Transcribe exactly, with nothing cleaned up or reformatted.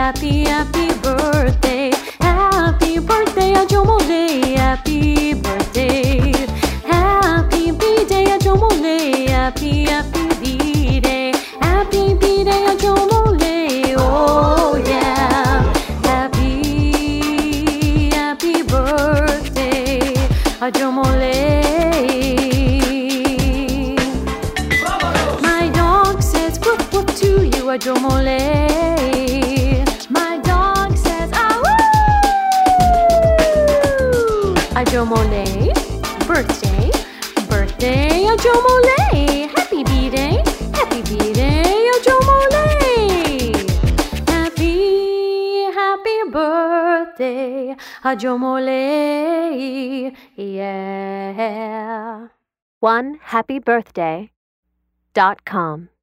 happy, happy birthday. Happy birthday, Ajomole. Happy birthday. Happy B-day, Ajomole. Happy, happy B-day. Happy B-day, Ajomole. Oh yeah. Happy, happy birthday, Ajomole. My dog says whoop whoop to you, Ajomole. My dog says ah woo. Ajomole, birthday, birthday, Ajomole. Happy B-day, happy B-day, Ajomole. Happy, happy birthday, Ajomole. Yeah. one happy birthday dot com